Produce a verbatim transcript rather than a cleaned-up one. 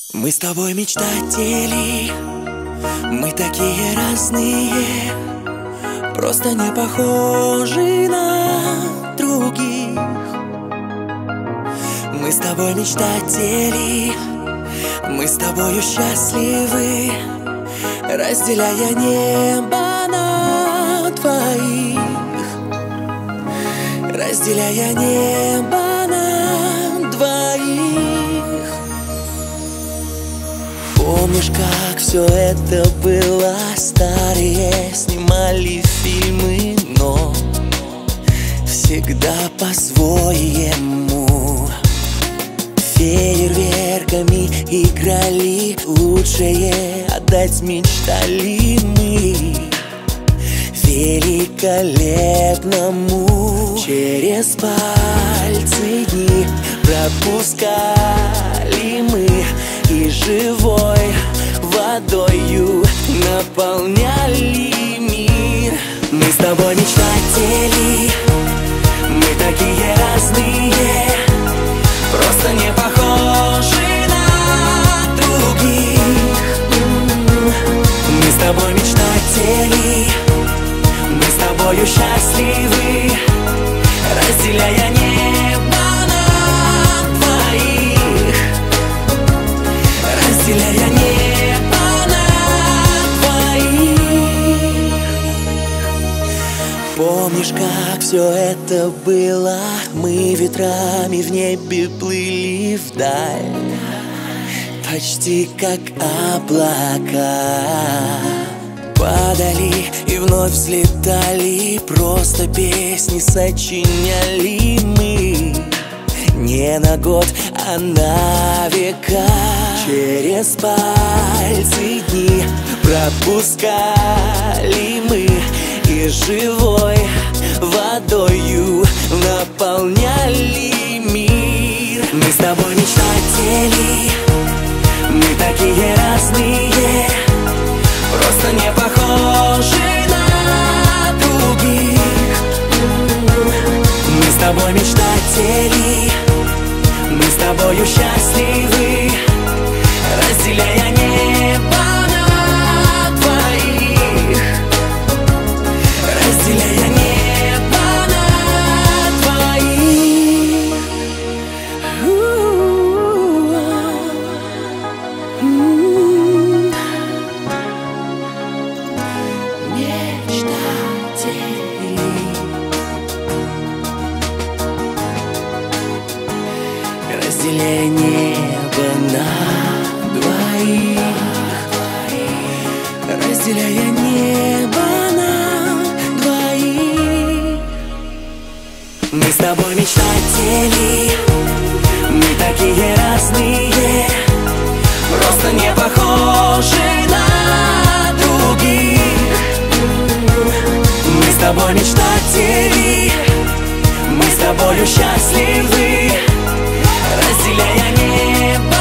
Мы с тобой мечтатели, мы такие разные, просто не похожи на других. Мы с тобой мечтатели, мы с тобою счастливы, разделяя небо на двоих, разделяя небо на двоих. Помнишь, как все это было? Старые снимали фильмы, но всегда по-своему. Фейерверками играли, лучшее отдать мечтали мы великолепному. Через пальцы дни пропускали мы и живой водою наполняли мир. Мы с тобой мечтатели, мы такие разные, просто не похожи на других. Мы с тобой мечтатели, мы с тобою счастливы, разделяя небо на двоих, разделяя небо на двоих. Помнишь, как все это было? Мы ветрами в небе плыли вдаль, почти как облака. Падали и вновь взлетали, просто песни сочиняли мы не на год, а на века. Через пальцы дни пропускали мы и живой водою наполняли мир. Мы с тобой мечтатели, мы такие разные, просто не похожи на других. Мы с тобой мечтатели, мы с тобою счастливы, разделяя небо на двоих, разделяя небо на двоих. Мечтатели, разделяя небо на двоих, разделяя небо на двоих. Мы с тобой мечтатели, мы такие разные, просто не похожи на других. Мы с тобой мечтатели, мы с тобою счастливы, разделяя небо